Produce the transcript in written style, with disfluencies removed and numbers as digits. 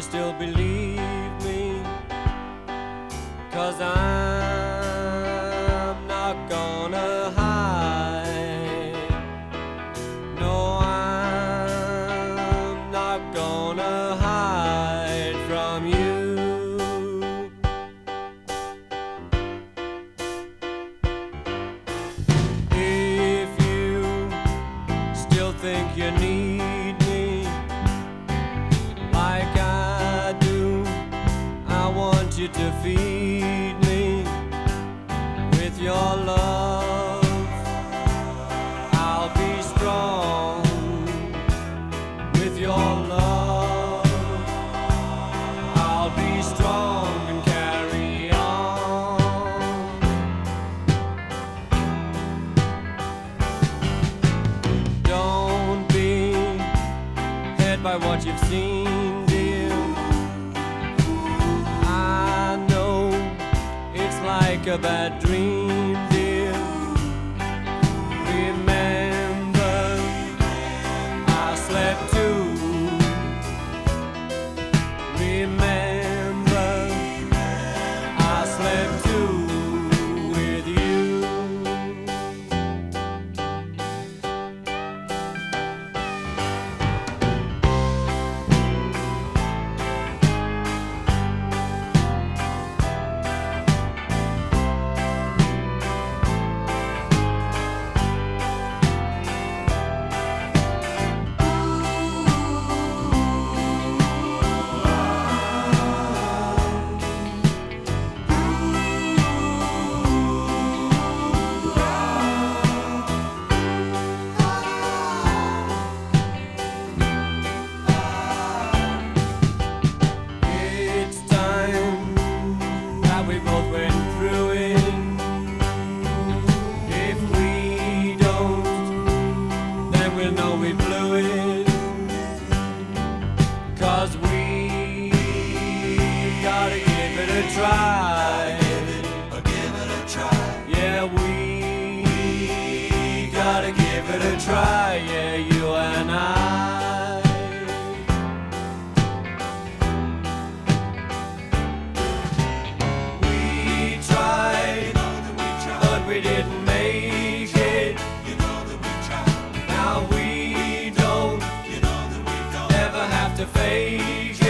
still believe me, 'cause I'm not gonna hide. No, I'm not gonna hide from you. If you still think you need me like I do, I want you to feed me with your love. I'll be strong with your love. I'll be strong and carry on. Don't be hurt by what you've seen, dear. I know it's like a bad dream, dear. Remember, I slept too. Remember, I slept too with you. It's time that we both went through it. If we don't, then we'll know we blew it. 'Cause we gotta give it a try. Yeah, we gotta give it a try. Yeah, you and I. We tried, but we didn't make it. Now we don't ever have to fake